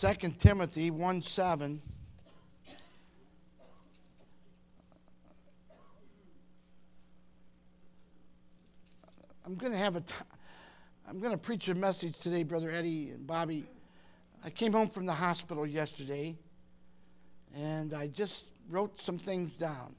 2 Timothy 1:7. I'm going to preach a message today, Brother Eddie and Bobby. I came home from the hospital yesterday, and I just wrote some things down.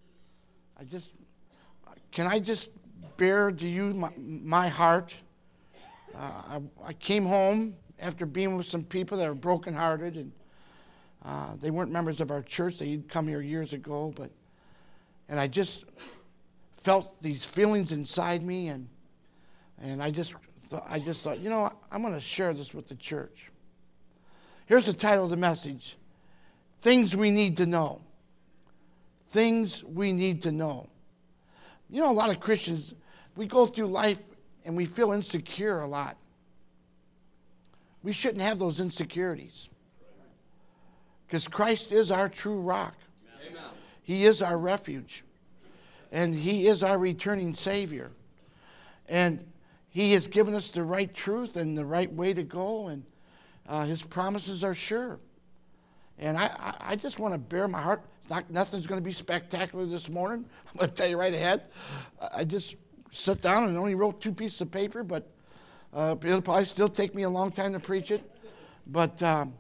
Can I just bear to you my heart? I came home after being with some people that were brokenhearted, and they weren't members of our church. They'd come here years ago, and I just felt these feelings inside me, and I just thought, you know, I'm going to share this with the church. Here's the title of the message: Things We Need to Know. Things we need to know. You know, a lot of Christians, we go through life and we feel insecure a lot. We shouldn't have those insecurities, because Christ is our true rock. Amen. He is our refuge, and He is our returning Savior. And He has given us the right truth and the right way to go, and His promises are sure. And I just want to bear my heart. Nothing's going to be spectacular this morning. I'm going to tell you right ahead. I just sat down and only wrote 2 pieces of paper, but it'll probably still take me a long time to preach it. But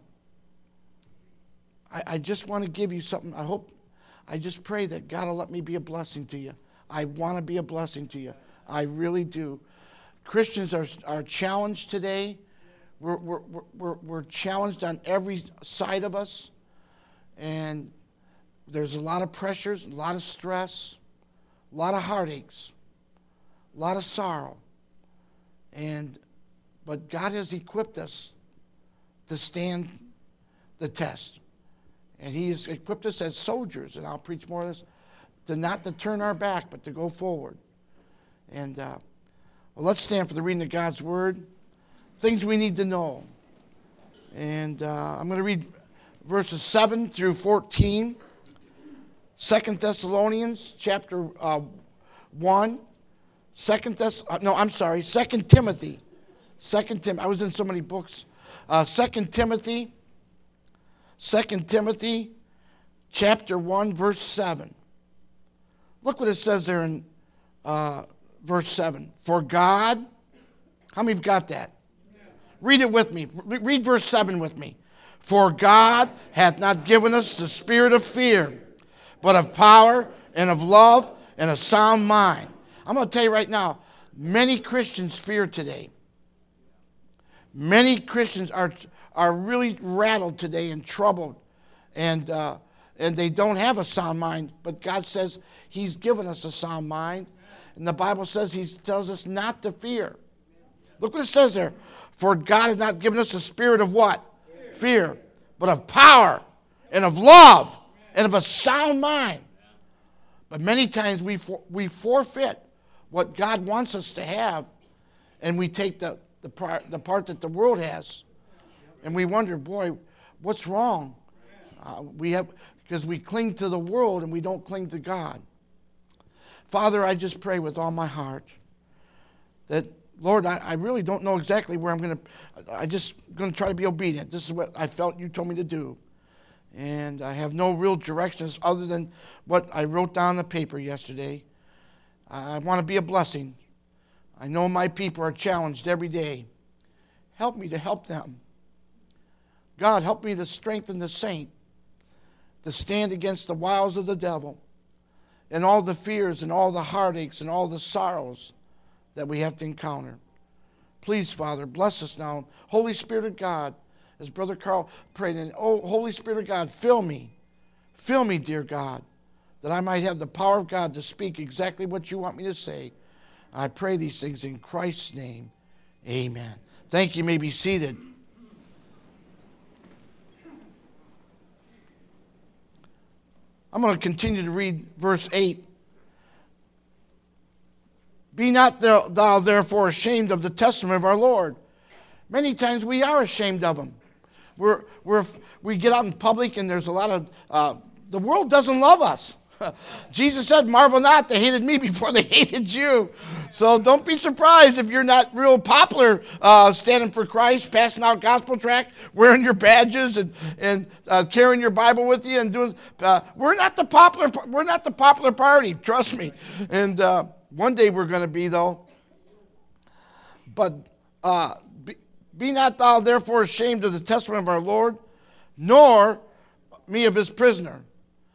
I just want to give you something. I just pray that God will let me be a blessing to you. I want to be a blessing to you. I really do. Christians are challenged today. We're challenged on every side of us. And there's a lot of pressures, a lot of stress, a lot of heartaches, a lot of sorrow. But God has equipped us to stand the test. And He has equipped us as soldiers, and I'll preach more of this, not to turn our back, but to go forward. And let's stand for the reading of God's Word. Things we need to know. And I'm going to read verses 7 through 14. 2 Thessalonians chapter 1. 2 Timothy. 2 Timothy. I was in so many books. 2 Timothy chapter 1, verse 7. Look what it says there in verse 7. For God, how many have got that? Read it with me. Read verse 7 with me. For God hath not given us the spirit of fear, but of power and of love and a sound mind. I'm going to tell you right now, many Christians fear today. Many Christians are really rattled today and troubled, and they don't have a sound mind. But God says He's given us a sound mind, and the Bible says He tells us not to fear. Look what it says there. For God has not given us a spirit of what? Fear, but of power and of love and of a sound mind. But many times we forfeit what God wants us to have, and we take the part that the world has, and we wonder, boy, what's wrong? Because we cling to the world and we don't cling to God. Father, I just pray with all my heart that, Lord, I really don't know exactly where I'm just going to try to be obedient. This is what I felt You told me to do. And I have no real directions other than what I wrote down on the paper yesterday. I want to be a blessing. I know my people are challenged every day. Help me to help them. God, help me to strengthen the saint, to stand against the wiles of the devil and all the fears and all the heartaches and all the sorrows that we have to encounter. Please, Father, bless us now. Holy Spirit of God, as Brother Carl prayed, and Holy Spirit of God, fill me, dear God, that I might have the power of God to speak exactly what You want me to say. I pray these things in Christ's name. Amen. Thank you. You may be seated. I'm going to continue to read verse 8. Be not thou therefore ashamed of the testimony of our Lord. Many times we are ashamed of Him. We get out in public and there's a lot of, the world doesn't love us. Jesus said, marvel not, they hated me before they hated you. So don't be surprised if you're not real popular standing for Christ, passing out gospel tract, wearing your badges and carrying your Bible with you and doing. We're not the popular party, trust me. And one day we're going to be though. But be not thou therefore ashamed of the testimony of our Lord, nor me of his prisoner.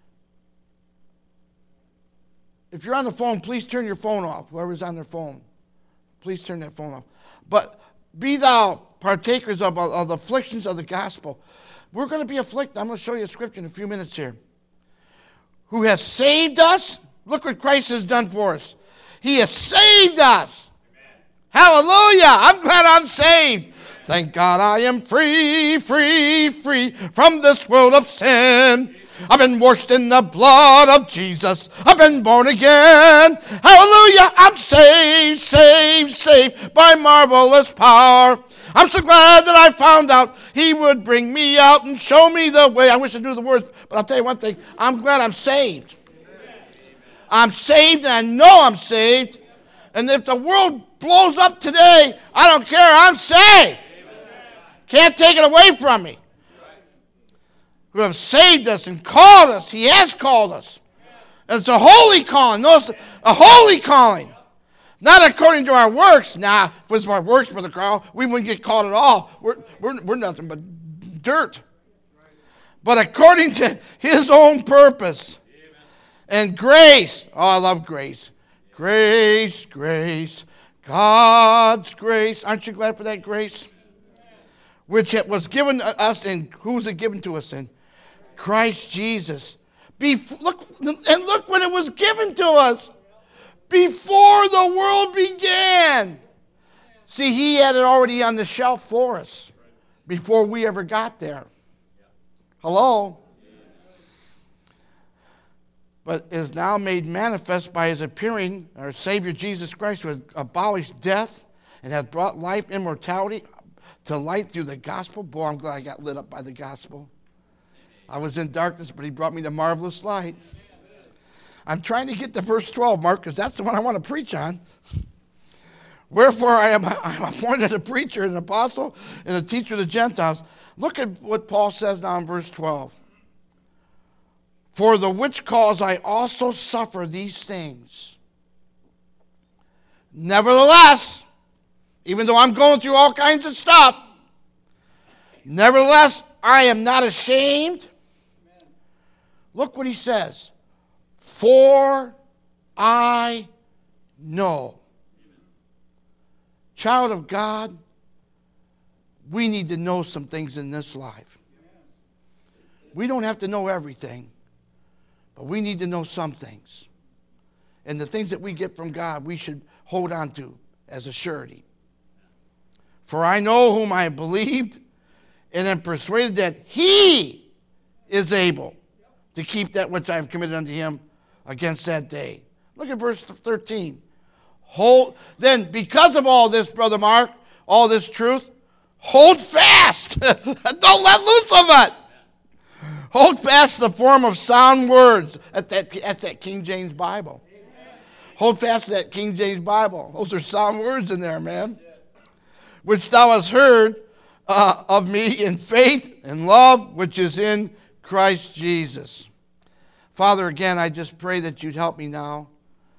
If you're on the phone, please turn your phone off. Whoever's on their phone, please turn that phone off. But be thou partakers of the afflictions of the gospel. We're going to be afflicted. I'm going to show you a scripture in a few minutes here. Who has saved us. Look what Christ has done for us. He has saved us. Amen. Hallelujah. I'm glad I'm saved. Thank God I am free, free, free from this world of sin. I've been washed in the blood of Jesus. I've been born again. Hallelujah. I'm saved, saved, saved by marvelous power. I'm so glad that I found out he would bring me out and show me the way. I wish I knew the words, but I'll tell you one thing. I'm glad I'm saved. I'm saved and I know I'm saved. And if the world blows up today, I don't care. I'm saved. Can't take it away from me. Who have saved us and called us. He has called us. And it's a holy calling. Notice, a holy calling. Not according to our works. Nah, if it was our works, Brother Carl, we wouldn't get called at all. We're nothing but dirt. But according to his own purpose. And grace. Oh, I love grace. Grace, grace. God's grace. Aren't you glad for that grace? Which it was given us in, who's it given to us in? Christ Jesus. Look when it was given to us. Before the world began. See, he had it already on the shelf for us. Before we ever got there. Hello? But is now made manifest by his appearing, our Savior Jesus Christ, who has abolished death and hath brought life, immortality to light through the gospel. Boy, I'm glad I got lit up by the gospel. I was in darkness, but he brought me to marvelous light. I'm trying to get to verse 12, Mark, because that's the one I want to preach on. Wherefore I'm appointed a preacher, an apostle, and a teacher of the Gentiles. Look at what Paul says now in verse 12. For the which cause I also suffer these things. Nevertheless, even though I'm going through all kinds of stuff, nevertheless, I am not ashamed. Look what he says. For I know. Child of God, we need to know some things in this life. We don't have to know everything, but we need to know some things. And the things that we get from God, we should hold on to as a surety. For I know whom I have believed, and am persuaded that he is able to keep that which I have committed unto him against that day. Look at verse 13. Then because of all this, Brother Mark, all this truth, hold fast. Don't let loose of it. Hold fast the form of sound words at that King James Bible. Hold fast to that King James Bible. Those are sound words in there, man. Which thou hast heard of me in faith and love, which is in Christ Jesus. Father, again, I just pray that you'd help me now.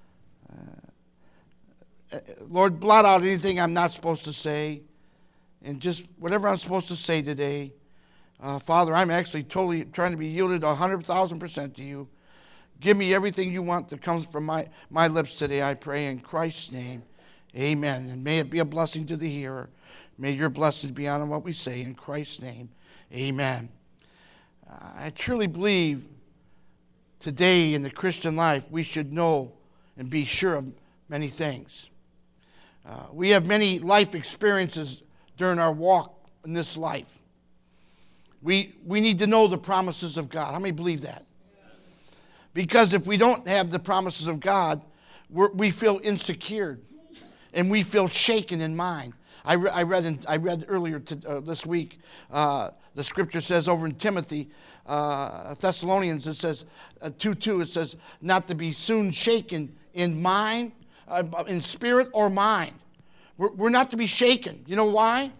Lord, blot out anything I'm not supposed to say. And just whatever I'm supposed to say today. Father, I'm actually totally trying to be yielded 100,000% to you. Give me everything you want that comes from my lips today, I pray in Christ's name. Amen. And may it be a blessing to the hearer. May your blessings be on what we say in Christ's name. Amen. I truly believe today in the Christian life we should know and be sure of many things. We have many life experiences during our walk in this life. We need to know the promises of God. How many believe that? Because if we don't have the promises of God, we feel insecure and we feel shaken in mind. I read earlier this week the The scripture says over in Timothy, Thessalonians, it says 2:2, it says not to be soon shaken in mind, in spirit or mind. We're not to be shaken. You know why?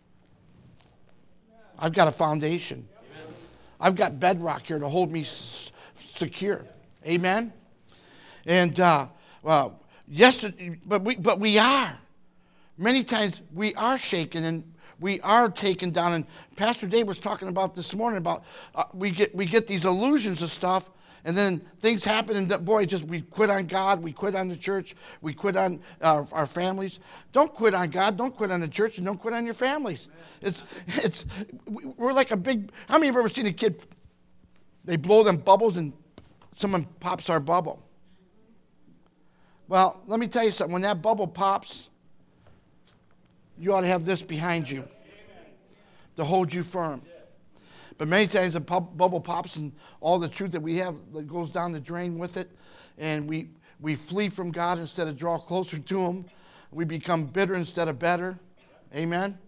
I've got a foundation. I've got bedrock here to hold me secure. Amen? And, well, yesterday, but we are. Many times we are shaken and we are taken down. And Pastor Dave was talking about this morning about we get these illusions of stuff, and then things happen, and boy, we quit on God, we quit on the church, we quit on our families. Don't quit on God, don't quit on the church, and don't quit on your families. We're like a big. How many of you have ever seen a kid? They blow them bubbles, and someone pops our bubble. Well, let me tell you something. When that bubble pops, you ought to have this behind you to hold you firm. But many times the bubble pops and all the truth that we have that goes down the drain with it, and we flee from God instead of draw closer to Him. We become bitter instead of better. Amen.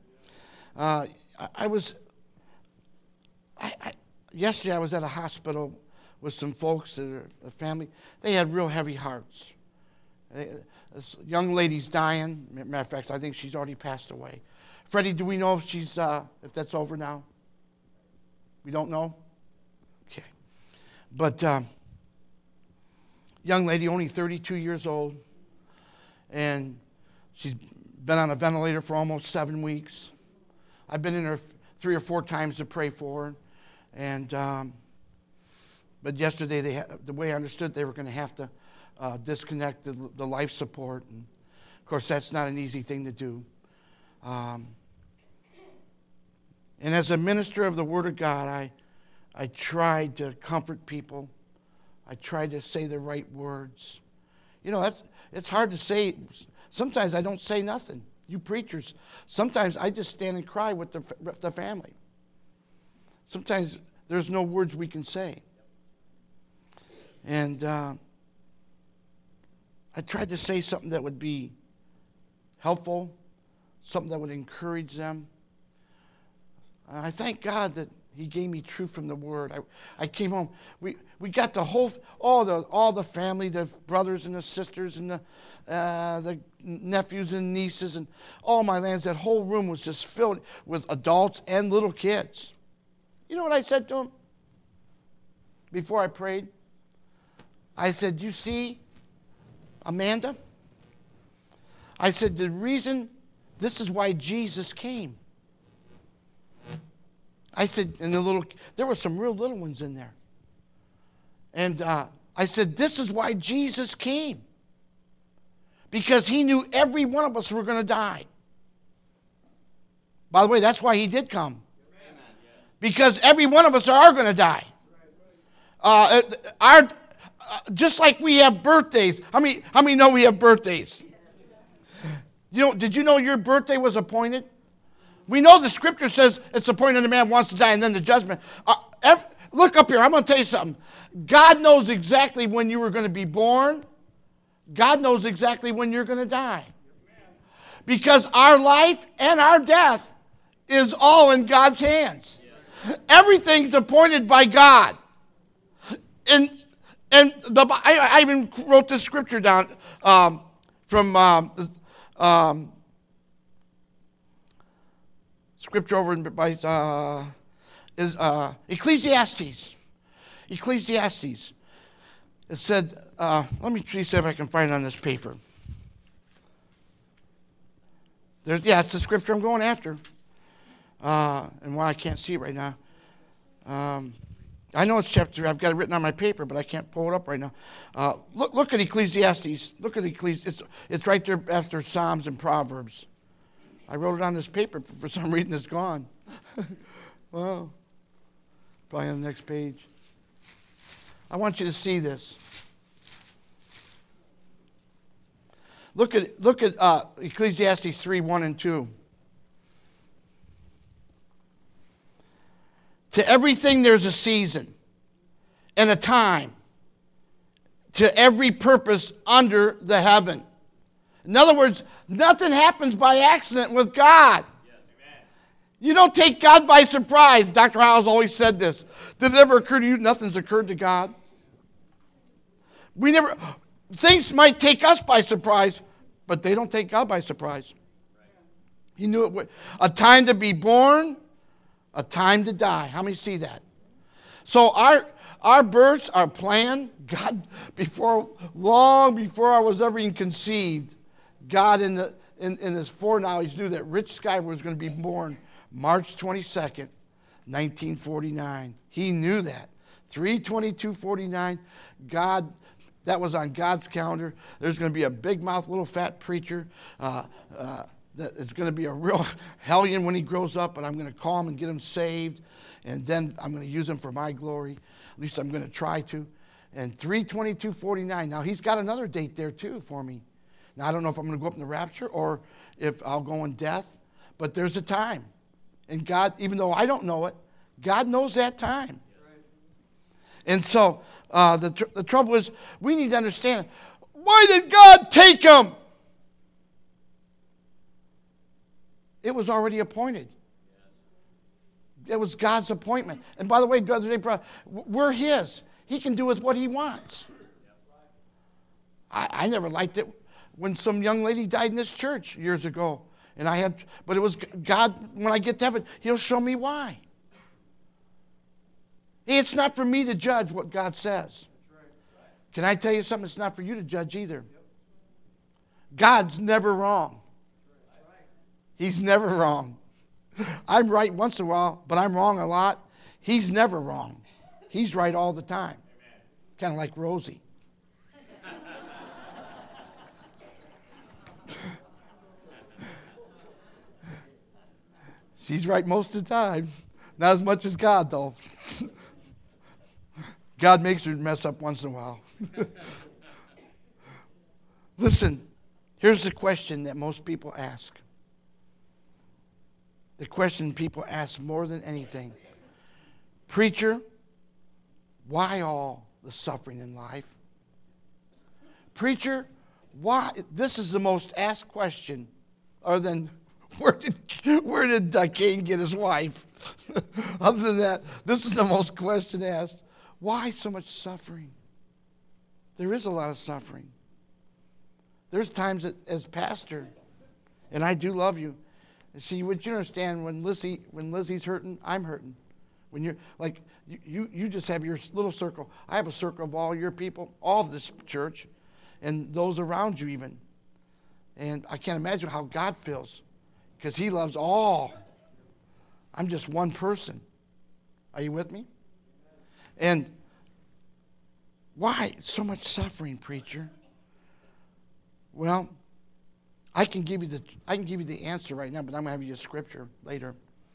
Yesterday I was at a hospital with some folks, a family. They had real heavy hearts. This young lady's dying. Matter of fact, I think she's already passed away. Freddie, do we know if that's over now? We don't know? Okay. But young lady, only 32 years old, and she's been on a ventilator for almost 7 weeks. I've been in her 3 or 4 times to pray for her, and but yesterday, the way I understood, they were going to have to disconnect the life support, and of course, that's not an easy thing to do. And as a minister of the Word of God, I tried to comfort people. I tried to say the right words. You know, it's hard to say. Sometimes I don't say nothing. You preachers, sometimes I just stand and cry with the family. Sometimes there's no words we can say. And I tried to say something that would be helpful, something that would encourage them. I thank God that He gave me truth from the Word. I came home. We got all the family, the brothers and the sisters and the nephews and nieces and all my lands. That whole room was just filled with adults and little kids. You know what I said to them before I prayed? I said, "You see, Amanda?" I said, "The reason, this is why Jesus came." I said, and there were some real little ones in there. And I said, "This is why Jesus came. Because He knew every one of us were going to die." By the way, that's why He did come. Because every one of us are going to die. Just like we have birthdays. How many know we have birthdays? Did you know your birthday was appointed? We know the scripture says it's appointed a man wants to die and then the judgment. Look up here. I'm going to tell you something. God knows exactly when you were going to be born. God knows exactly when you're going to die. Because our life and our death is all in God's hands. Everything's appointed by God. And I even wrote this scripture down from scripture over by is Ecclesiastes. Ecclesiastes. It said, let me see if I can find it on this paper. It's the scripture I'm going after. And why I can't see it right now. I know it's chapter 3. I've got it written on my paper, but I can't pull it up right now. Look at Ecclesiastes. Look at Ecclesiastes. It's right there after Psalms and Proverbs. I wrote it on this paper. For some reason, it's gone. Well, probably on the next page. I want you to see this. Look at Ecclesiastes 3, 1 and 2. To everything there's a season and a time, to every purpose under the heaven. In other words, nothing happens by accident with God. You don't take God by surprise. Dr. Howells always said this. Did it ever occur to you nothing's occurred to God? Things might take us by surprise, but they don't take God by surprise. He knew it. A time to be born, a time to die. How many see that? So our births are planned. God, long before I was ever even conceived, God in his foreknowledge knew that Rich Skyver was going to be born March 22nd, 1949. He knew that. 3/22/49, God, that was on God's calendar. There's going to be a big mouth, little fat preacher that is going to be a real hellion when he grows up, and I'm going to call him and get him saved, and then I'm going to use him for my glory. At least I'm going to try to. And 3/22/49. Now, he's got another date there, too, for me. Now, I don't know if I'm going to go up in the rapture or if I'll go in death, but there's a time. And God, even though I don't know it, God knows that time. And so the trouble is, we need to understand, why did God take him? It was already appointed. It was God's appointment. And by the way, we're his. He can do with what he wants. I never liked it when some young lady died in this church years ago. But it was God, when I get to heaven, he'll show me why. It's not for me to judge what God says. Can I tell you something? It's not for you to judge either. God's never wrong. He's never wrong. I'm right once in a while, but I'm wrong a lot. He's never wrong. He's right all the time. Kind of like Rosie. She's right most of the time. Not as much as God, though. God makes her mess up once in a while. Listen, here's the question that most people ask. The question people ask more than anything. Preacher, why all the suffering in life? Preacher, why? This is the most asked question, other than where did Cain get his wife? Other than that, this is the most question asked. Why so much suffering? There is a lot of suffering. There's times that, as pastor, and I do love you. See, what you understand, when Lizzie's hurting, I'm hurting. When you're like you just have your little circle. I have a circle of all your people, all of this church, and those around you even. And I can't imagine how God feels, because he loves all. I'm just one person. Are you with me? And why so much suffering, preacher? Well, I can give you the answer right now, but I'm going to have you a scripture later.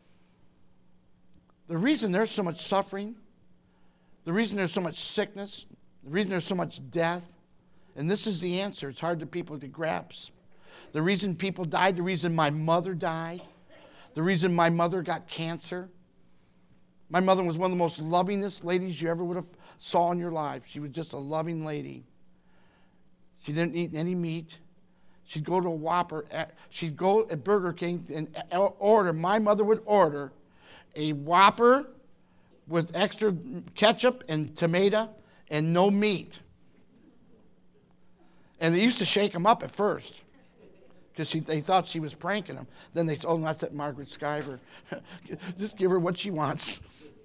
The reason there's so much suffering, the reason there's so much sickness, the reason there's so much death, and this is the answer. It's hard for people to grasp. The reason people died, the reason my mother died, the reason my mother got cancer. My mother was one of the most lovingest ladies you ever would have saw in your life. She was just a loving lady. She didn't eat any meat. She'd go to a Whopper. She'd go at Burger King and order. My mother would order a Whopper with extra ketchup and tomato and no meat. And they used to shake them up at first because they thought she was pranking them. Then they said, oh, that's that Margaret Skyver. Just give her what she wants.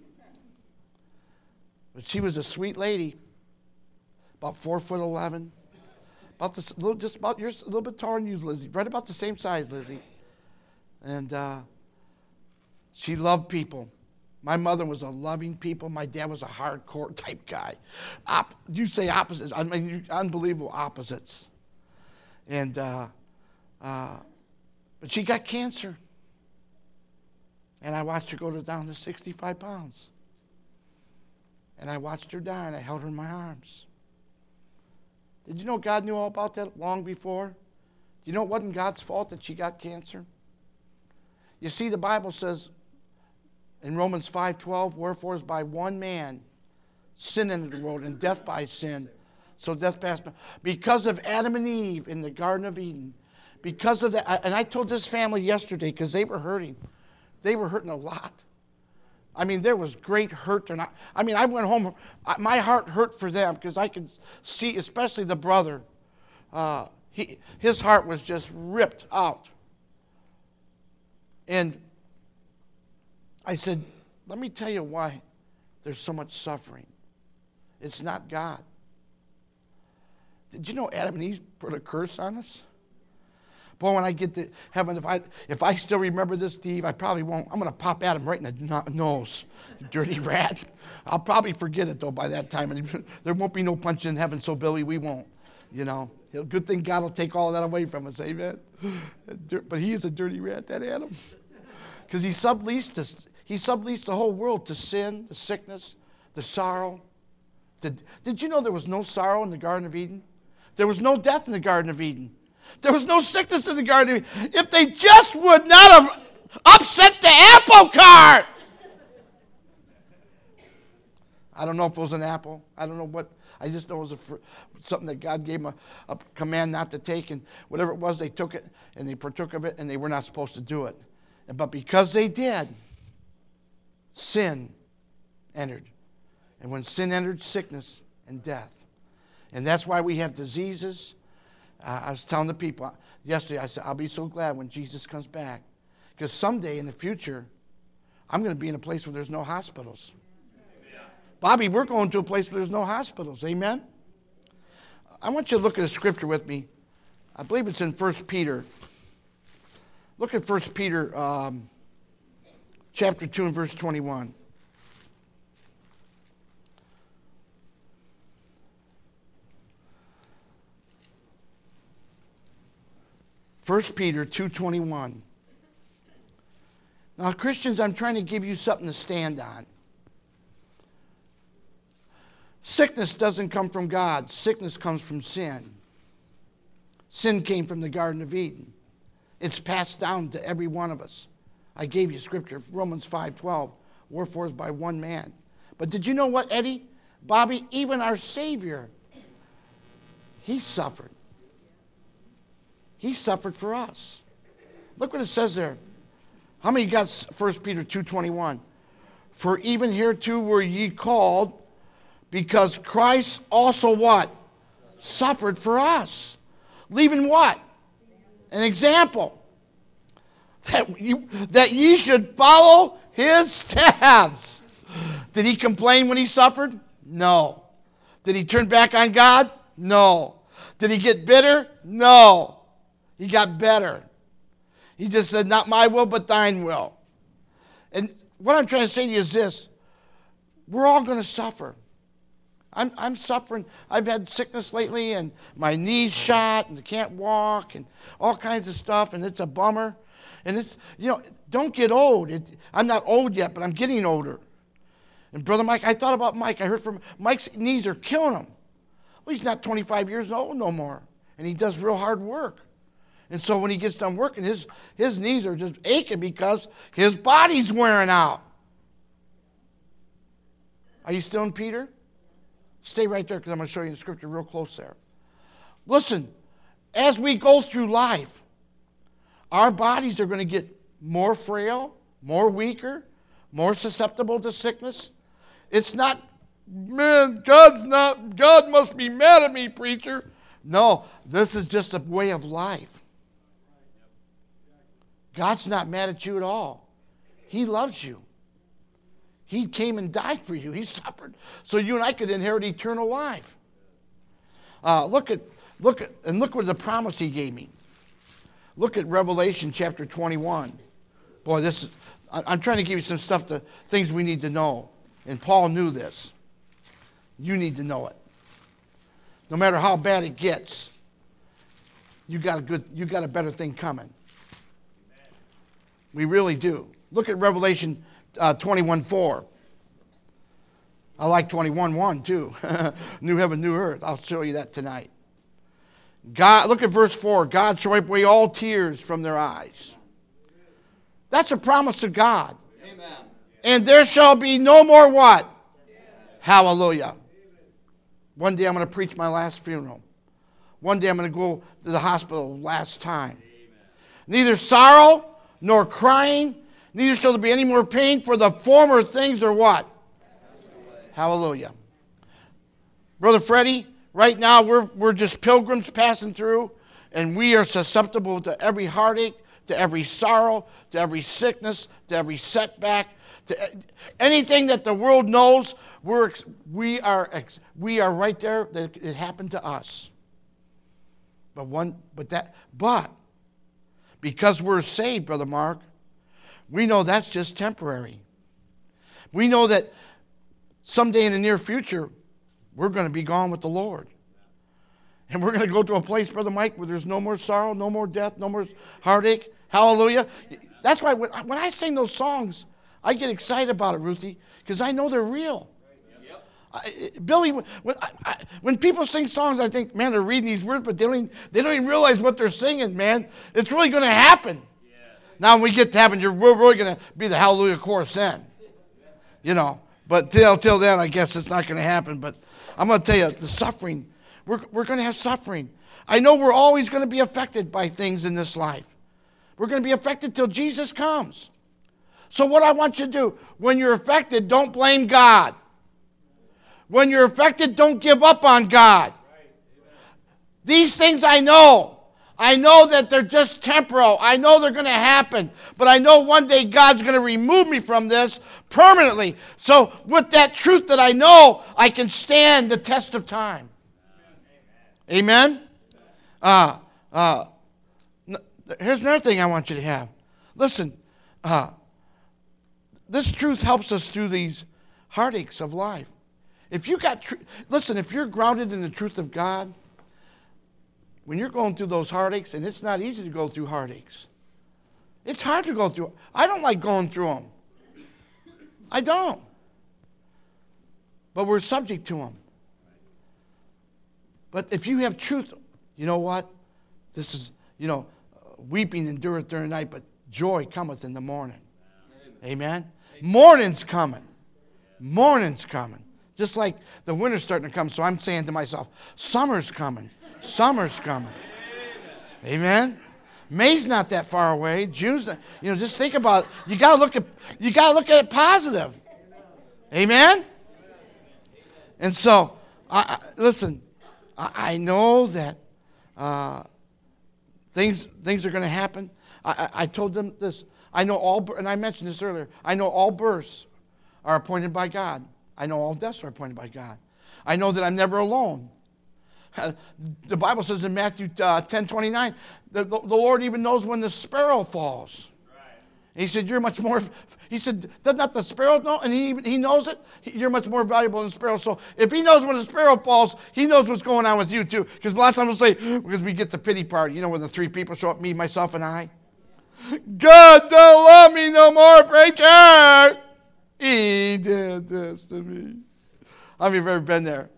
But she was a sweet lady, about 4'11", a little bit taller than you, Lizzie, right about the same size, Lizzie. And she loved people. My mother was a loving people. My dad was a hardcore type guy. You say opposites. I mean, unbelievable opposites. And but she got cancer. And I watched her go down to 65 pounds. And I watched her die, and I held her in my arms. Did you know God knew all about that long before? You know it wasn't God's fault that she got cancer? You see, the Bible says in Romans 5:12, wherefore is by one man sin entered the world, and death by sin. So death passed by. Because of Adam and Eve in the Garden of Eden. Because of that, and I told this family yesterday, because they were hurting. they were hurting a lot. I mean, there was great hurt. And I went home. My heart hurt for them because I could see, especially the brother. His heart was just ripped out. And I said, let me tell you why there's so much suffering. It's not God. Did you know Adam and Eve put a curse on us? Boy, when I get to heaven, if I still remember this, Steve, I probably won't. I'm going to pop Adam right in the nose, you dirty rat. I'll probably forget it, though, by that time. And there won't be no punch in heaven, so, Billy, we won't. You know, good thing God will take all that away from us, amen? But he is a dirty rat, that Adam. Because he subleased the whole world to sin, the sickness, the sorrow. Did you know there was no sorrow in the Garden of Eden? There was no death in the Garden of Eden. There was no sickness in the Garden of Eden. If they just would not have upset the apple cart. I don't know if it was an apple. I don't know what. I just know it was something that God gave them a command not to take. And whatever it was, they took it and they partook of it and they were not supposed to do it. But because they did, sin entered. And when sin entered, sickness and death. And that's why we have diseases. I was telling the people yesterday, I said, I'll be so glad when Jesus comes back. Because someday in the future, I'm going to be in a place where there's no hospitals. Amen. Bobby, we're going to a place where there's no hospitals. Amen? I want you to look at a scripture with me. I believe it's in 1 Peter. Look at 1 Peter chapter 2 and verse 21. First Peter 2:21. Now, Christians, I'm trying to give you something to stand on. Sickness doesn't come from God. Sickness comes from sin. Sin came from the Garden of Eden. It's passed down to every one of us. I gave you scripture, Romans 5:12. Wherefore is by one man. But did you know what, Eddie? Bobby, even our Savior, he suffered. He suffered for us. Look what it says there. How many got 1 Peter 2:21? For even hereto were ye called, because Christ also what? Suffered for us. Leaving what? An example. That ye should follow his steps. Did he complain when he suffered? No. Did he turn back on God? No. Did he get bitter? No. He got better. He just said, not my will, but thine will. And what I'm trying to say to you is this. We're all going to suffer. I'm suffering. I've had sickness lately, and my knee's shot, and I can't walk, and all kinds of stuff, and it's a bummer. And it's, don't get old. I'm not old yet, but I'm getting older. And Brother Mike, I thought about Mike. I heard from Mike's knees are killing him. Well, he's not 25 years old no more, and he does real hard work. And so when he gets done working, his knees are just aching because his body's wearing out. Are you still in Peter? Stay right there because I'm going to show you the scripture real close there. Listen, as we go through life, our bodies are going to get more frail, more weaker, more susceptible to sickness. It's not, man, God must be mad at me, preacher. No, this is just a way of life. God's not mad at you at all. He loves you. He came and died for you. He suffered so you and I could inherit eternal life. Look what the promise he gave me. Look at Revelation chapter 21. Boy, I'm trying to give you some things we need to know. And Paul knew this. You need to know it. No matter how bad it gets, you got a better thing coming. We really do. Look at Revelation 21:4. I like 21:1 too. New heaven, new earth. I'll show you that tonight. God, look at verse 4. God shall wipe away all tears from their eyes. That's a promise of God. Amen. And there shall be no more what? Hallelujah. One day I'm going to preach my last funeral. One day I'm going to go to the hospital last time. Neither sorrow, nor crying, Neither shall there be any more pain, for the former things are what? Hallelujah. Brother Freddie, right now we're just pilgrims passing through, and we are susceptible to every heartache, to every sorrow, to every sickness, to every setback, to anything that the world knows. We are right there. That it happened to us. But because we're saved, Brother Mark, we know that's just temporary. We know that someday in the near future, we're going to be gone with the Lord. And we're going to go to a place, Brother Mike, where there's no more sorrow, no more death, no more heartache. Hallelujah. That's why when I sing those songs, I get excited about it, Ruthie, because I know they're real. Billy, when people sing songs, I think, man, they're reading these words, but they don't even realize what they're singing, man. It's really going to happen. Yeah. Now, when we get to heaven, we're really going to be the Hallelujah chorus then. You know, but till then, I guess it's not going to happen. But I'm going to tell you, the suffering, we're going to have suffering. I know we're always going to be affected by things in this life. We're going to be affected till Jesus comes. So what I want you to do, when you're affected, don't blame God. When you're affected, don't give up on God. These things I know. I know that they're just temporal. I know they're going to happen. But I know one day God's going to remove me from this permanently. So with that truth that I know, I can stand the test of time. Amen? Here's another thing I want you to have. Listen, this truth helps us through these heartaches of life. If you're grounded in the truth of God, when you're going through those heartaches, and it's not easy to go through heartaches. It's hard to go through. I don't like going through them. I don't. But we're subject to them. But if you have truth, you know what? This is, weeping endureth during the night, but joy cometh in the morning. Amen? Morning's coming. Morning's coming. Just like the winter's starting to come, so I'm saying to myself, summer's coming. Summer's coming. Amen? May's not that far away. June's not, just think about it. You gotta look at it positive. Amen? And so, listen, I know that things are going to happen. I told them this. I know and I mentioned this earlier. I know all births are appointed by God. I know all deaths are appointed by God. I know that I'm never alone. The Bible says in Matthew 10:29, the Lord even knows when the sparrow falls. He said, "You're much more." He said, "Does not the sparrow know?" And he knows it. You're much more valuable than the sparrow. So if he knows when the sparrow falls, he knows what's going on with you too. Because a lot of times we'll say, because we get the pity party, where the three people show up, me, myself, and I. God don't love me no more, preacher. He did this to me. How many of you have ever been there?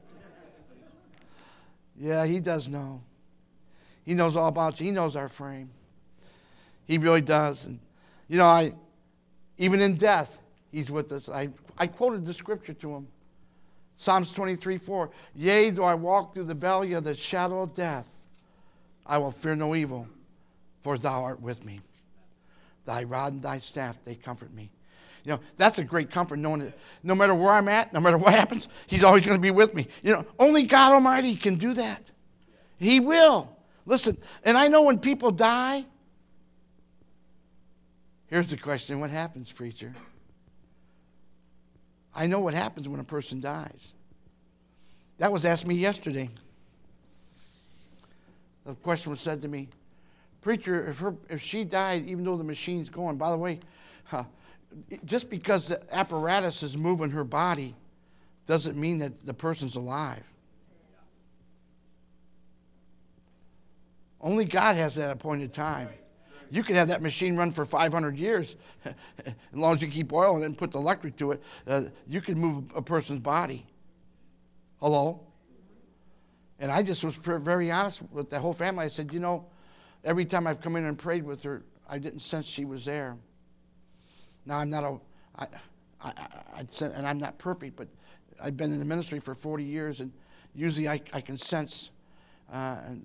Yeah, he does know. He knows all about you. He knows our frame. He really does. And even in death, he's with us. I quoted the scripture to him. Psalms 23:4. Yea, though I walk through the valley of the shadow of death, I will fear no evil, for thou art with me. Thy rod and thy staff, they comfort me. That's a great comfort, knowing that no matter where I'm at, no matter what happens, he's always going to be with me. Only God Almighty can do that. He will. Listen, and I know when people die, here's the question, what happens, preacher? I know what happens when a person dies. That was asked me yesterday. The question was said to me, preacher, if she died, even though the machine's going, by the way, just because the apparatus is moving her body doesn't mean that the person's alive. Only God has that appointed time. You can have that machine run for 500 years. As long as you keep oil in it and put the electric to it, you can move a person's body. Hello? And I just was very honest with the whole family. I said, every time I've come in and prayed with her, I didn't sense she was there. Now, I'm not and I'm not perfect, but I've been in the ministry for 40 years, and usually I can sense. And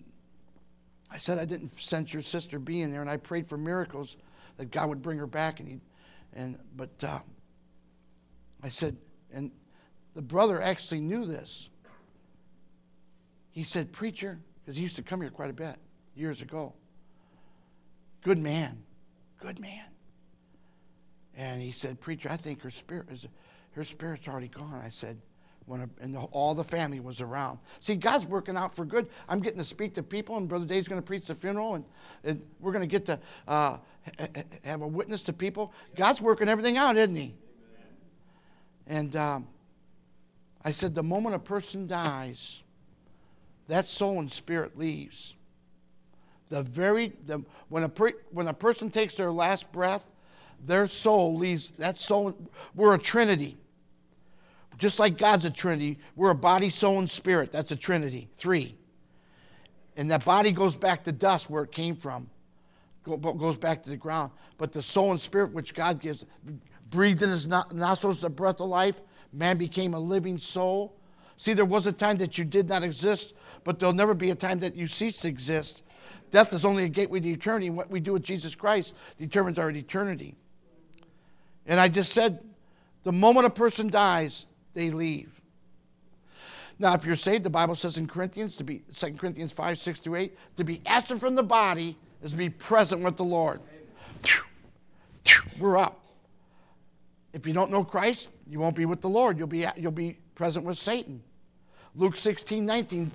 I said I didn't sense your sister being there, and I prayed for miracles that God would bring her back, and But I said, and the brother actually knew this. He said, preacher, because he used to come here quite a bit years ago. Good man. And he said, preacher, I think her spirit's already gone. I said, and all the family was around. See, God's working out for good. I'm getting to speak to people, and Brother Dave's going to preach the funeral, and we're going to get to have a witness to people. God's working everything out, isn't he? And I said, the moment a person dies, that soul and spirit leaves. When a person takes their last breath, their soul leaves. That soul, we're a trinity. Just like God's a trinity, we're a body, soul, and spirit. That's a trinity, 3. And that body goes back to dust where it came from. Goes back to the ground. But the soul and spirit which God gives, breathed in his nostrils the breath of life, man became a living soul. See, there was a time that you did not exist, but there'll never be a time that you cease to exist. Death is only a gateway to eternity, and what we do with Jesus Christ determines our eternity. And I just said, the moment a person dies, they leave. Now, if you're saved, the Bible says in Corinthians, 2 Corinthians 5, 6 through 8, to be absent from the body is to be present with the Lord. We're up. If you don't know Christ, you won't be with the Lord. You'll be present with Satan. Luke 16,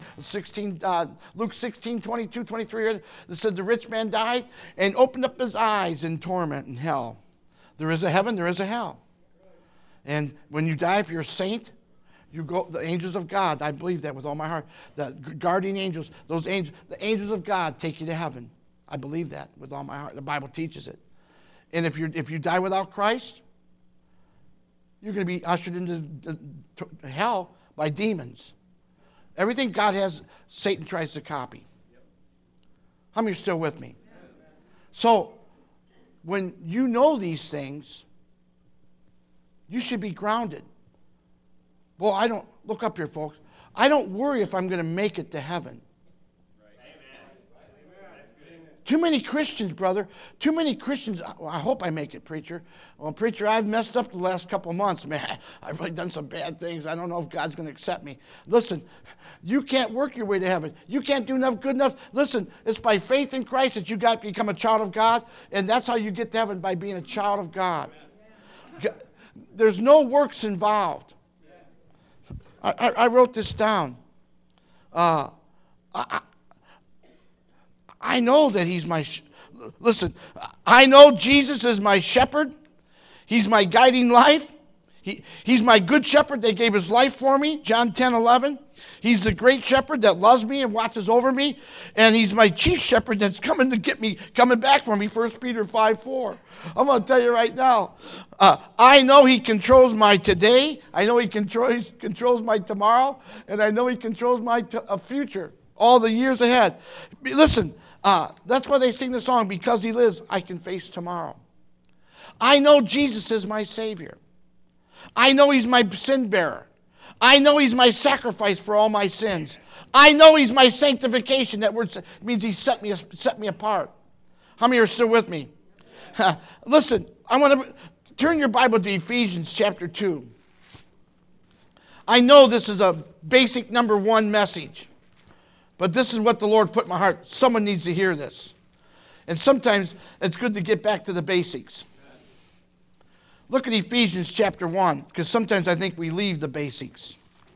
22, 23, it said the rich man died and opened up his eyes in torment in hell. There is a heaven, there is a hell. And when you die, if you're a saint, you go, the angels of God, I believe that with all my heart, the guardian angels, the angels of God take you to heaven. I believe that with all my heart. The Bible teaches it. And if you die without Christ, you're going to be ushered into hell by demons. Everything God has, Satan tries to copy. How many are still with me? So, when you know these things, you should be grounded. Well, look up here, folks. I don't worry if I'm going to make it to heaven. Too many Christians, brother. Too many Christians. Well, I hope I make it, preacher. Well, preacher, I've messed up the last couple of months. Man, I've really done some bad things. I don't know if God's going to accept me. Listen, you can't work your way to heaven. You can't do enough good enough. Listen, it's by faith in Christ that you got to become a child of God, and that's how you get to heaven, by being a child of God. There's no works involved. I wrote this down. I know that he's my... Listen, I know Jesus is my shepherd. He's my guiding life. He's my good shepherd that gave his life for me, John 10:11. He's the great shepherd that loves me and watches over me. And he's my chief shepherd that's coming to get me, coming back for me, 1 Peter 5:4. I'm going to tell you right now, I know he controls my today. I know he controls my tomorrow. And I know he controls my future, all the years ahead. Listen, that's why they sing the song, because he lives, I can face tomorrow. I know Jesus is my Savior. I know he's my sin bearer. I know he's my sacrifice for all my sins. I know he's my sanctification. That word means he set me apart. How many are still with me? Listen, I want to turn your Bible to Ephesians chapter 2. I know this is a basic number 1 message. But this is what the Lord put in my heart. Someone needs to hear this. And sometimes it's good to get back to the basics. Look at Ephesians chapter 1, because sometimes I think we leave the basics.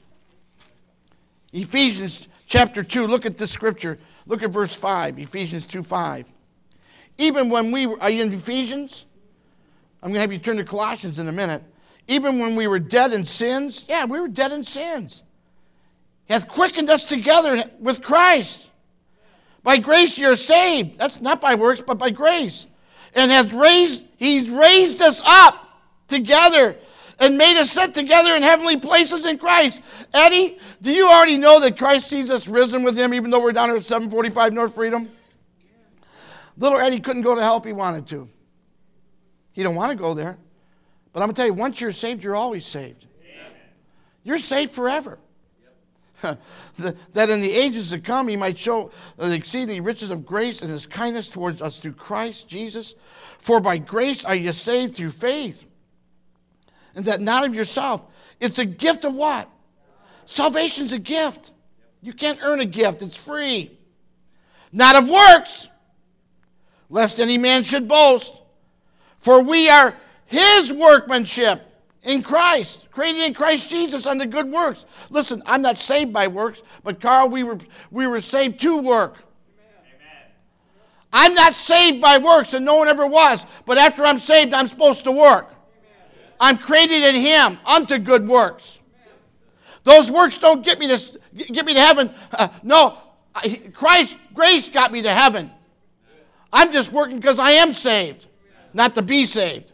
Ephesians chapter 2, look at this scripture. Look at verse 5, Ephesians 2:5. Even when we were, are you in Ephesians? I'm going to have you turn to Colossians in a minute. Even when we were dead in sins, yeah, we were dead in sins. He hath quickened us together with Christ. By grace you're saved. That's not by works, but by grace. And he's raised us up together and made us sit together in heavenly places in Christ. Eddie, do you already know that Christ sees us risen with him, even though we're down here at 745 North Freedom? Little Eddie couldn't go to hell if he wanted to. He don't want to go there. But I'm going to tell you, once you're saved, you're always saved. Amen. You're saved forever. that in the ages to come he might show the exceeding riches of grace and his kindness towards us through Christ Jesus. For by grace are you saved through faith, and that not of yourself. It's a gift of what? Salvation's a gift. You can't earn a gift. It's free. Not of works, lest any man should boast. For we are his workmanship in Christ, created in Christ Jesus unto good works. Listen, I'm not saved by works, but Carl, we were saved to work. Amen. I'm not saved by works, and no one ever was. But after I'm saved, I'm supposed to work. Amen. I'm created in him unto good works. Amen. Those works don't get me to heaven. No, Christ's grace got me to heaven. I'm just working because I am saved, not to be saved.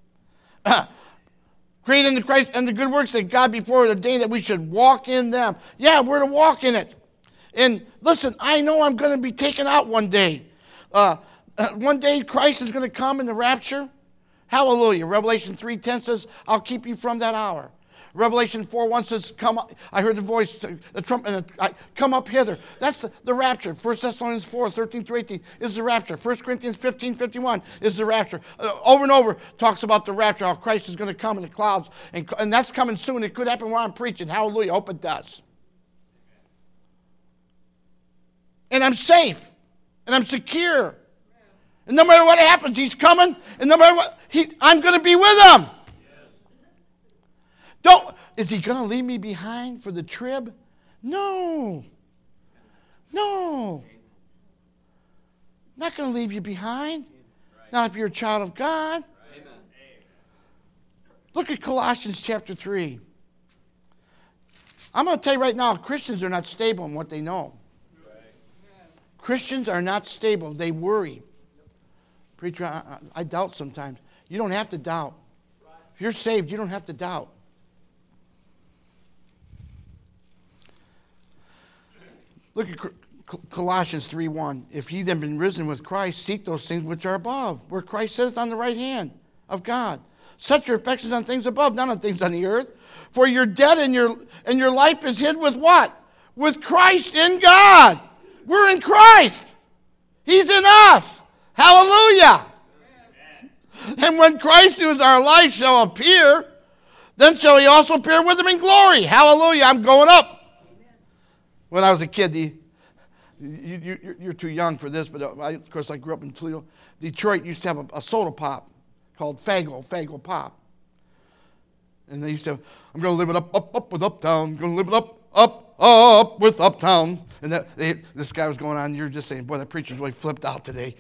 Created in Christ and the good works that God before ordained that we should walk in them. Yeah, we're to walk in it. And listen, I know I'm going to be taken out one day. One day Christ is going to come in the rapture. Hallelujah. Revelation 3:10 says, I'll keep you from that hour. Revelation 4:1 says, come up. I heard the voice, the trumpet, come up hither. That's the rapture. 1 Thessalonians 4:13-18 is the rapture. 1 Corinthians 15:51 is the rapture. Over and over talks about the rapture, how Christ is going to come in the clouds. And that's coming soon. It could happen while I'm preaching. Hallelujah. I hope it does. And I'm safe. And I'm secure. And no matter what happens, he's coming. And no matter what, I'm going to be with him. Is he going to leave me behind for the trib? No. No. Not going to leave you behind. Not if you're a child of God. Look at Colossians chapter 3. I'm going to tell you right now, Christians are not stable in what they know. Christians are not stable. They worry. Preacher, I doubt sometimes. You don't have to doubt. If you're saved, you don't have to doubt. Look at Colossians 3:1. If ye then been risen with Christ, seek those things which are above, where Christ sits on the right hand of God. Set your affections on things above, not on things on the earth. For you're dead and your life is hid with what? With Christ in God. We're in Christ. He's in us. Hallelujah. Amen. And when Christ, who is our life, shall appear, then shall he also appear with him in glory. Hallelujah. I'm going up. When I was a kid, you're too young for this, but of course I grew up in Toledo. Detroit used to have a soda pop called Fagel Pop. And they used to have, I'm going to live it up with Uptown. I'm going to live it up with Uptown. And this guy was going on, you're just saying, boy, that preacher's really flipped out today.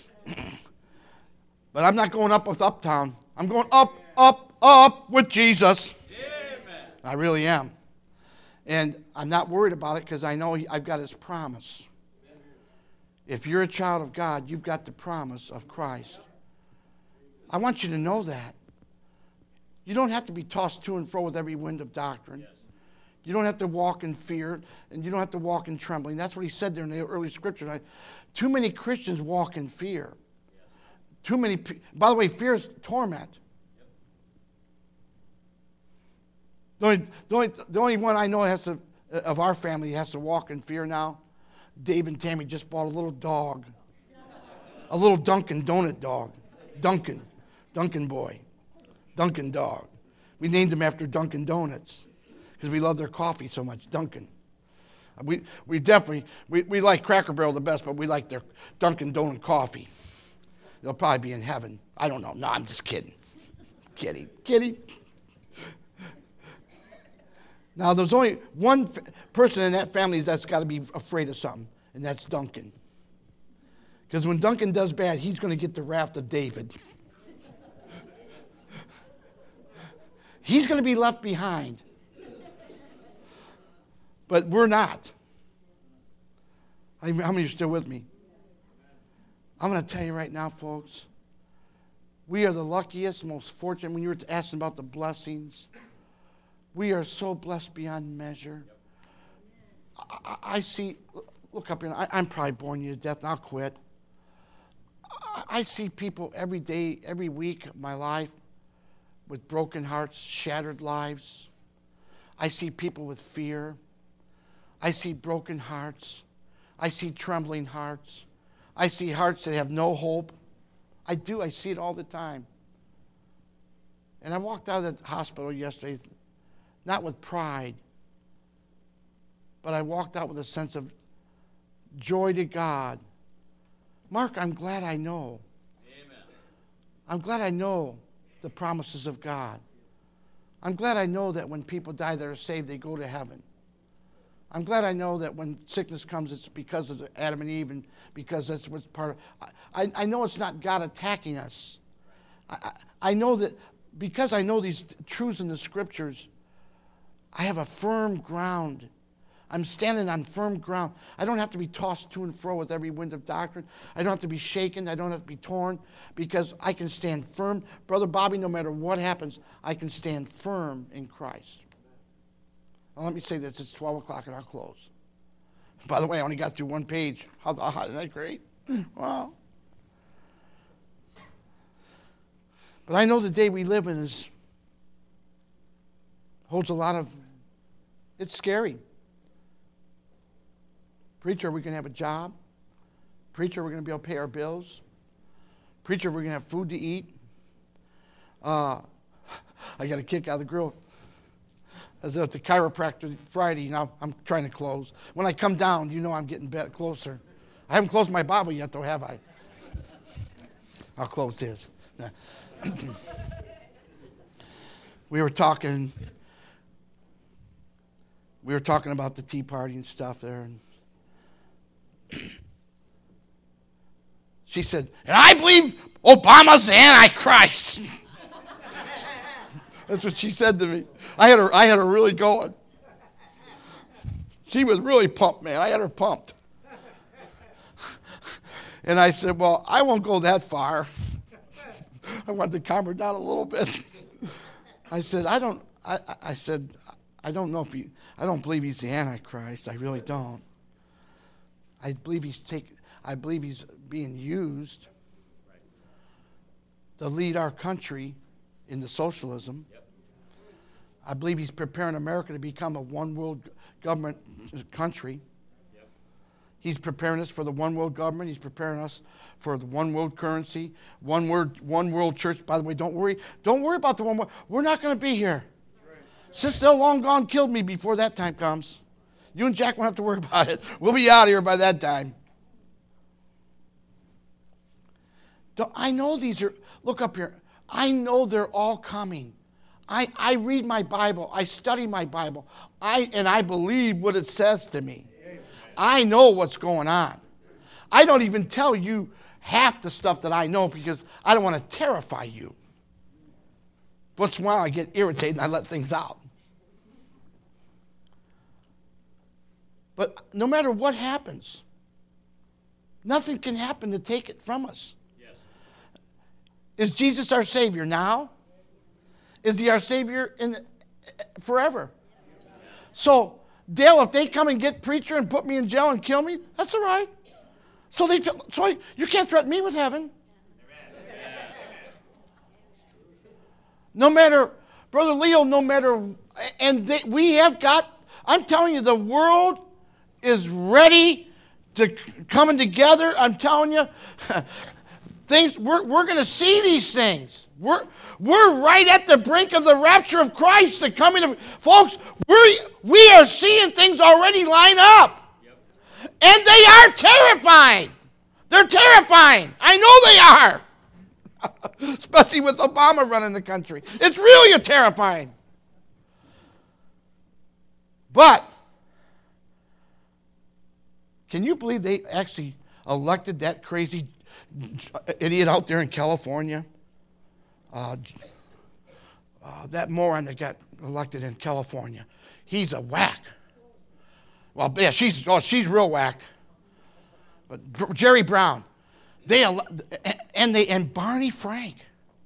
But I'm not going up with Uptown. I'm going up with Jesus. Amen. I really am. And I'm not worried about it because I know I've got his promise. If you're a child of God, you've got the promise of Christ. I want you to know that. You don't have to be tossed to and fro with every wind of doctrine. You don't have to walk in fear, and you don't have to walk in trembling. That's what he said there in the early scripture. Too many Christians walk in fear. Too many. By the way, fear is torment. The only one I know of our family has to walk in fear now. Dave and Tammy just bought a little dog. A little Dunkin' Donut dog. Dunkin' boy. Dunkin' dog. We named him after Dunkin' Donuts because we love their coffee so much. Dunkin'. We definitely, we like Cracker Barrel the best, but we like their Dunkin' Donut coffee. They'll probably be in heaven. I don't know. No, I'm just kidding. Kitty. Now, there's only one person in that family that's got to be afraid of something, and that's Duncan. Because when Duncan does bad, he's going to get the wrath of David. He's going to be left behind. But we're not. How many are still with me? I'm going to tell you right now, folks, we are the luckiest, most fortunate. When you were asking about the blessings, we are so blessed beyond measure. I see, look up here, I'm probably boring you to death, and I'll quit. I see people every day, every week of my life with broken hearts, shattered lives. I see people with fear. I see broken hearts. I see trembling hearts. I see hearts that have no hope. I do. I see it all the time. And I walked out of the hospital yesterday, not with pride, but I walked out with a sense of joy to God. Mark, I'm glad I know. Amen. I'm glad I know the promises of God. I'm glad I know that when people die that are saved, they go to heaven. I'm glad I know that when sickness comes, it's because of Adam and Eve, and because that's what's part of. I know it's not God attacking us. I know that because I know these truths in the Scriptures, I have a firm ground. I'm standing on firm ground. I don't have to be tossed to and fro with every wind of doctrine. I don't have to be shaken. I don't have to be torn, because I can stand firm. Brother Bobby, no matter what happens, I can stand firm in Christ. Now, let me say this. It's 12 o'clock and I'll close. By the way, I only got through one page. Isn't that great? Wow. But I know the day we live in holds a lot of, it's scary. Preacher, we're going to have a job. Preacher, we're going to be able to pay our bills. Preacher, we're going to have food to eat. I got a kick out of the grill. I was at the chiropractor Friday. Now I'm trying to close. When I come down, you know I'm getting closer. I haven't closed my Bible yet, though, have I? I'll close this. We were talking about the Tea Party and stuff there, and she said, and I believe Obama's the Antichrist. That's what she said to me. I had her really going. She was really pumped, man. I had her pumped. And I said, well, I won't go that far. I wanted to calm her down a little bit. I said, I don't believe he's the Antichrist. I really don't. I believe he's being used to lead our country into socialism. I believe he's preparing America to become a one world government country. He's preparing us for the one world government. He's preparing us for the one world currency, one world church. By the way, don't worry about the one world. We're not going to be here. Sister long gone killed me before that time comes. You and Jack won't have to worry about it. We'll be out of here by that time. I know these are, look up here. I know they're all coming. I read my Bible. I study my Bible. And I believe what it says to me. I know what's going on. I don't even tell you half the stuff that I know because I don't want to terrify you. Once in a while I get irritated and I let things out. But no matter what happens, nothing can happen to take it from us. Yes. Is Jesus our Savior now? Is he our Savior forever? So, Dale, if they come and get preacher and put me in jail and kill me, that's all right. So you can't threaten me with heaven. No matter, Brother Leo, we have got, I'm telling you, the world is ready to coming together. I'm telling you, we're going to see these things. We're right at the brink of the rapture of Christ, the coming of folks. We are seeing things already line up, and they are terrifying. They're terrifying. I know they are, especially with Obama running the country. It's really terrifying. But can you believe they actually elected that crazy idiot out there in California? That moron that got elected in California. He's a whack. Well, yeah, she's real whacked. But Jerry Brown, and Barney Frank.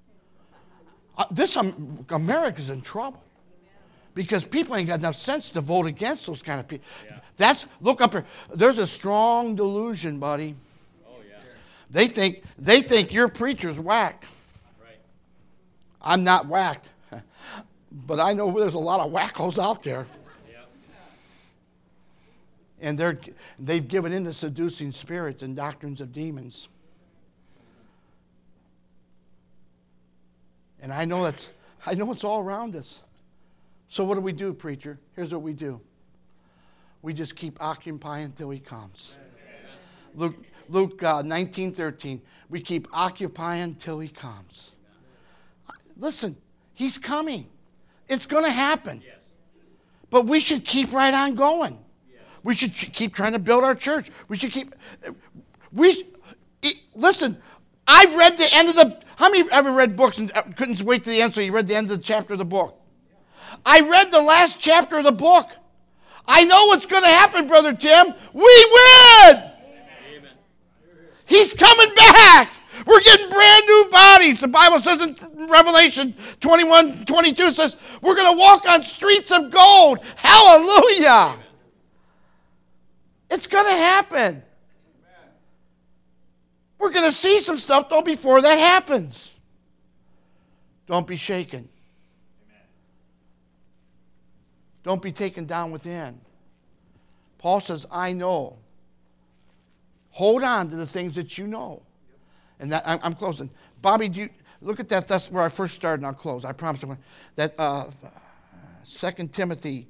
America's in trouble because people ain't got enough sense to vote against those kind of people. Yeah. Look up here. There's a strong delusion, buddy. Oh, yeah. They think your preacher's whacked. Right. I'm not whacked, but I know there's a lot of wackos out there. And they've given in to seducing spirits and doctrines of demons. And I know it's all around us. So what do we do, preacher? Here's what we do. We just keep occupying until he comes. Luke 19:13. We keep occupying until he comes. Listen, he's coming. It's going to happen. But we should keep right on going. We should keep trying to build our church. Listen, I've read the end of the, how many have ever read books and couldn't wait to the end, so you read the end of the chapter of the book? I read the last chapter of the book. I know what's going to happen, Brother Tim. We win! Amen. He's coming back. We're getting brand new bodies. The Bible says in Revelation 21:22 says, we're going to walk on streets of gold. Hallelujah. Amen. It's going to happen. We're going to see some stuff, though, before that happens. Don't be shaken. Don't be taken down within. Paul says, I know. Hold on to the things that you know. And that I'm closing. Bobby, do you look at that? That's where I first started, and I'll close. I promise. That 2 Timothy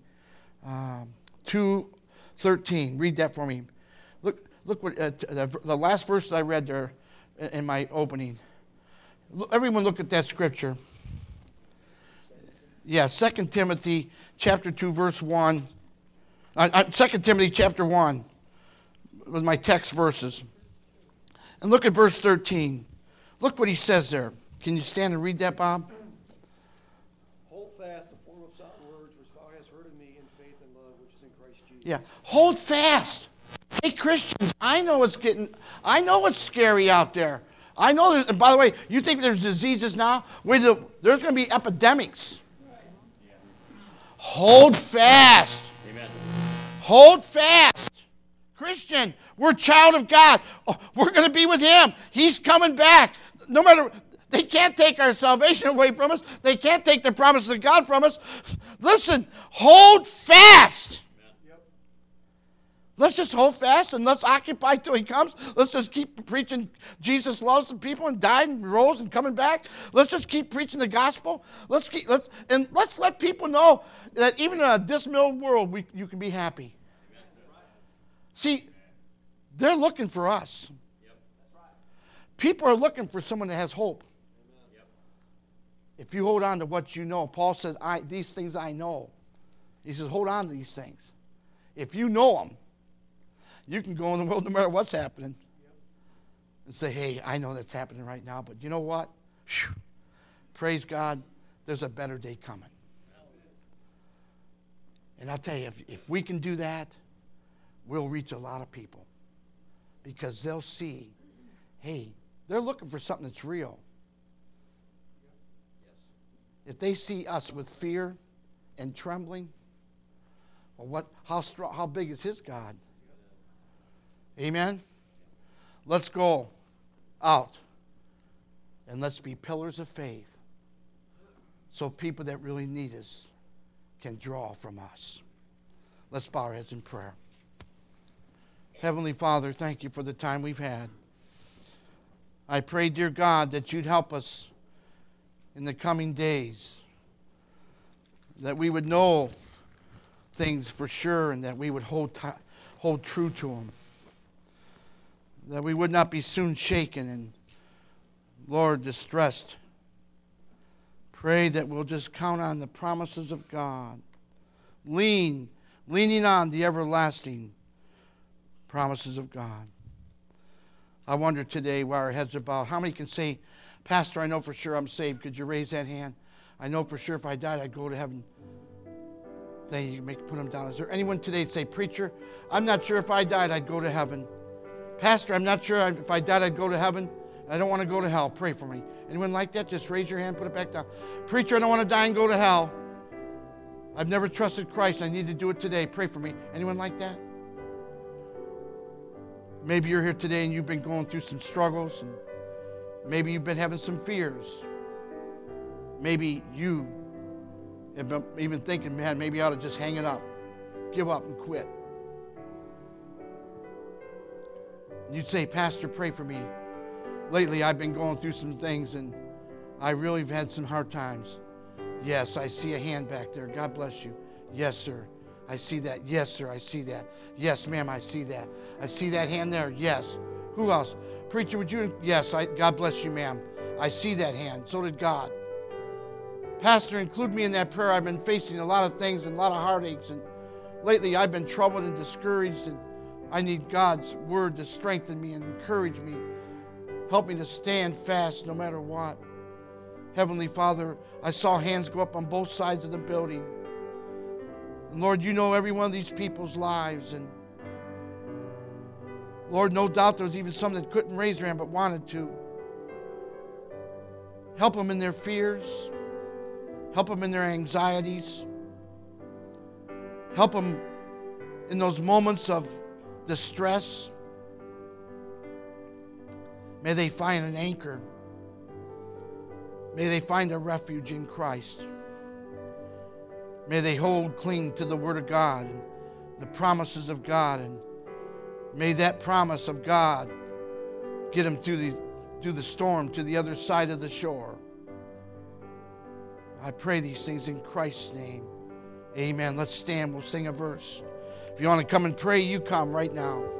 2:13. Read that for me. Look what the last verse that I read there in my opening. Everyone look at that scripture. Yeah, 2 Timothy chapter 2, verse 1. 2 Timothy chapter 1 was my text verses. And look at verse 13. Look what he says there. Can you stand and read that, Bob? Hold fast the form of sound words which thou hast heard of me in faith and love which is in Christ Jesus. Yeah, hold fast. Hey, Christians, I know it's scary out there. I know, and by the way, you think there's diseases now? There's going to be epidemics. Hold fast. Amen. Hold fast. Christian, we're a child of God. We're going to be with him. He's coming back. No matter, they can't take our salvation away from us. They can't take the promises of God from us. Listen, hold fast. Let's just hold fast and let's occupy till he comes. Let's just keep preaching Jesus loves the people and died and rose and coming back. Let's just keep preaching the gospel. Let's let people know that even in a dismal world, you can be happy. See, they're looking for us. People are looking for someone that has hope. If you hold on to what you know, Paul says, these things I know. He says, hold on to these things. If you know them, you can go in the world no matter what's happening and say, hey, I know that's happening right now, but you know what? Whew. Praise God, there's a better day coming. And I'll tell you, if we can do that, we'll reach a lot of people because they'll see, hey, they're looking for something that's real. If they see us with fear and trembling, well, how big is his God? Amen? Let's go out and let's be pillars of faith so people that really need us can draw from us. Let's bow our heads in prayer. Heavenly Father, thank you for the time we've had. I pray, dear God, that you'd help us in the coming days, that we would know things for sure and that we would hold true to them. That we would not be soon shaken and, Lord, distressed. Pray that we'll just count on the promises of God. Leaning on the everlasting promises of God. I wonder today, while our heads are bowed, how many can say, Pastor, I know for sure I'm saved. Could you raise that hand? I know for sure if I died, I'd go to heaven. Then you can put them down. Is there anyone today that say, Preacher, I'm not sure if I died, I'd go to heaven. Pastor, I'm not sure if I died, I'd go to heaven. I don't want to go to hell. Pray for me. Anyone like that? Just raise your hand, put it back down. Preacher, I don't want to die and go to hell. I've never trusted Christ. I need to do it today. Pray for me. Anyone like that? Maybe you're here today and you've been going through some struggles. And maybe you've been having some fears. Maybe you have been even thinking, man, maybe I ought to just hang it up. Give up and quit. You'd say, Pastor, pray for me. Lately, I've been going through some things, and I really have had some hard times. Yes, I see a hand back there. God bless you. Yes, sir. I see that. Yes, sir. I see that. Yes, ma'am. I see that. I see that hand there. Yes. Who else? Preacher, would you? Yes. God bless you, ma'am. I see that hand. So did God. Pastor, include me in that prayer. I've been facing a lot of things and a lot of heartaches. And lately, I've been troubled and discouraged. And I need God's word to strengthen me and encourage me. Help me to stand fast no matter what. Heavenly Father, I saw hands go up on both sides of the building. And Lord, you know every one of these people's lives. And Lord, no doubt there's even some that couldn't raise their hand but wanted to. Help them in their fears. Help them in their anxieties. Help them in those moments of distress. May they find an anchor. May they find a refuge in Christ. May they hold cling to the Word of God and the promises of God. And may that promise of God get them through the storm to the other side of the shore. I pray these things in Christ's name. Amen. Let's stand. We'll sing a verse. If you want to come and pray, you come right now.